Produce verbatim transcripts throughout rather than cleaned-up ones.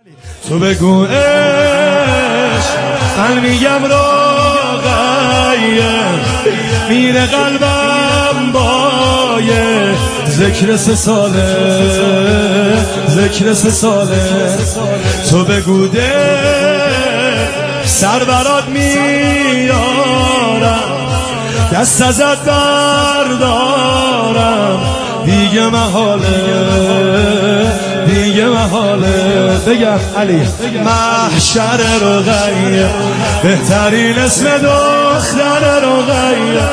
تو بگو عشق، من میگم روغیه، میره قلبم بایه، ذکر سه ساله، ذکر سه ساله. تو بگو ده سر برات میارم، دست ازت بردارم، دیگه محاله، دیگه محاله. بگم علی محشر رقیه، بهترین اسم دختر رقیه،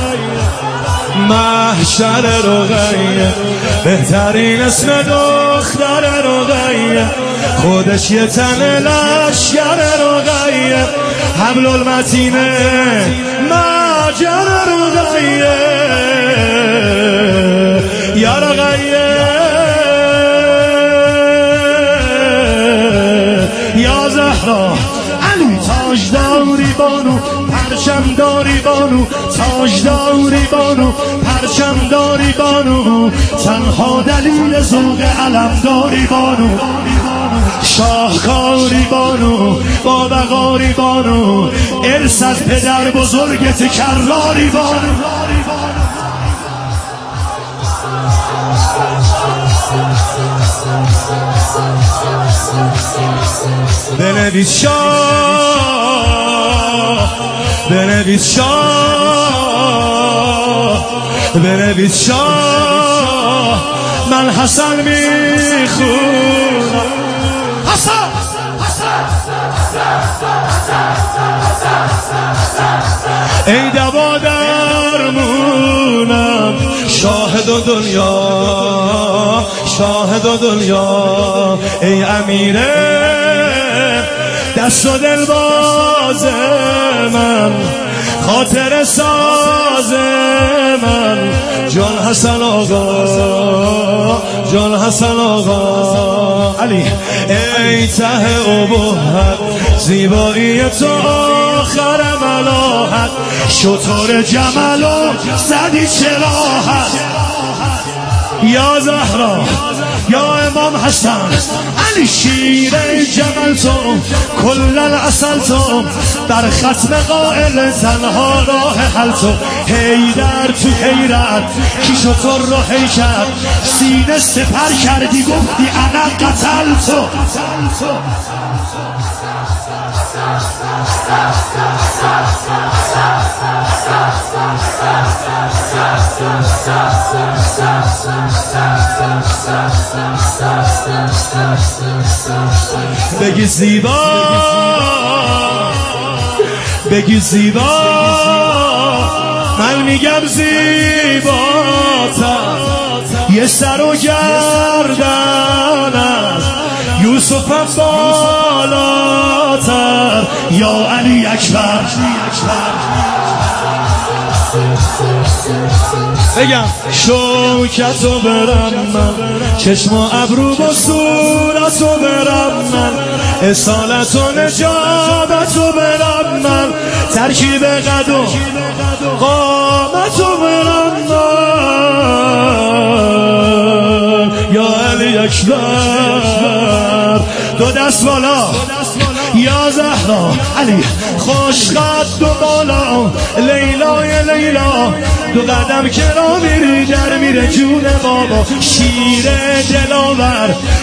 محشر رقیه، بهترین اسم دختر رقیه، خودش یه تن لشگر رقیه، حبل المتینه ماجر رقیه، یا رقیه یا زهرا علی، تاجداری بانو، پرچمداری بانو، تاجداری بانو، پرچمداری بانو، تنها دلیل ذوق علمداری بانو، شاهکاری بانو، بابقاری بانو، ارث از پدر بزرگت کراری بانو. بنویس شاه، بنویس شاه، بنویس شاه، من حسن میخونم. حسن ای دوا درمونم، شاهد و دنیا، شاهد و دنیا، ای امیره دست و دل باز من، خاطر ساز من، جان حسن آقا، جان حسن آقا علی. ای ته ابهت، زیبایی تو آخر ملاحت، شطور جمالو زدی چراحت، یا زهرا یا امام حسن علی، شیر جمل تو، کل العسل تو، در ختم قائل تنها راه حل تو، حیدر تو حیرت کی شطور رو حی کرد، سینه سپر کردی گفتی انا قتل تو. بگی زیبا، بگی زیبا، من میگم زیباتر، یه سر و گردن است، یوسفم بالاتر، یا علی اکبر. بگم شوکتو برم من، چشم و ابرو با صورتو برم من، اصالت و نجابتو برم من، ترکیب قد و قامتو برم من، یا علی اکبر. دو دست بالا یا زهرا علی، خوش قد و بالا، لیلای لیلا، دو قدم که را میری در میره جون بابا، شیر دلاور